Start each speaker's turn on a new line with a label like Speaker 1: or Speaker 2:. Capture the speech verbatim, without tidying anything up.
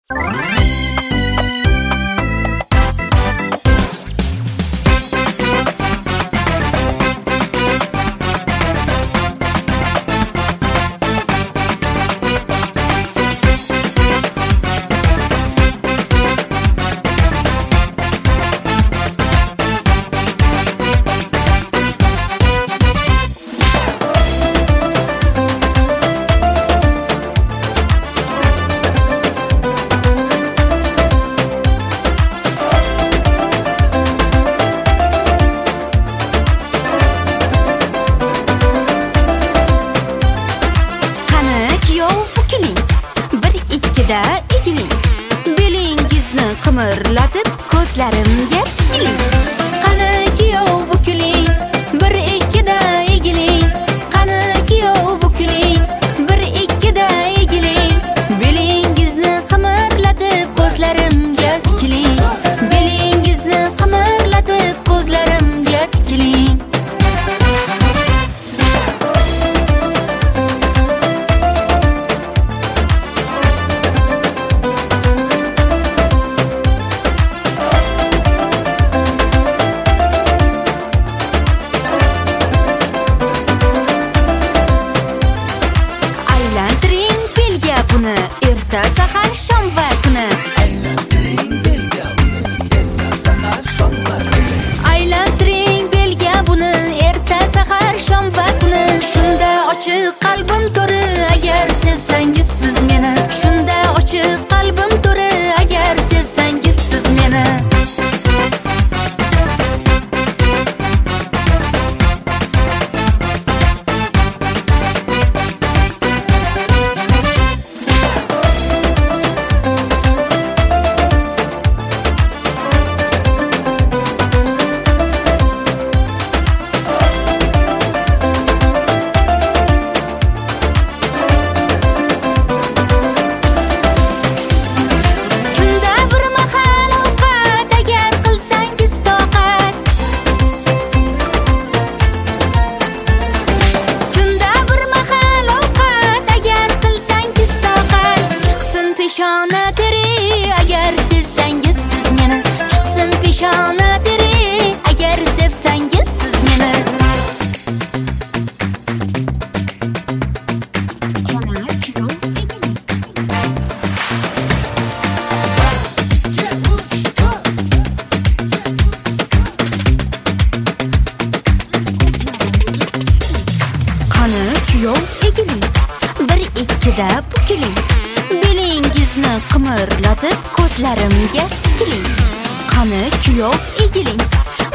Speaker 1: Egiling, belingizni qimirlatib ko'zlarimga tikiling. Qani kuyov bukiling, bir ikkida egiling. Qani kuyov bukiling, bir ikkida egiling. Belingizni qimirlatib ko'zlarimga tikiling. Belingizni qimirlatib ko'zlarimga tikiling. Erta sahar shom va kuni
Speaker 2: aylantiring belga buni erta sahar shom va kuni
Speaker 1: aylantiring belga buni erta sahar shom va kuni shunda ochiq qalbim to'ri agar sevsangiz siz meni shunda ochiq qalbim to'ri agar sevsangiz siz meni Peshona teri agar sevsangiz siz meni chiqsin peshona teri agar sevsangiz siz meni Qani kuyov egiling, bir ikkida bukiling. Belingizni qimirlatib ko'zlarimga tikiling. Qani kuyov egiling,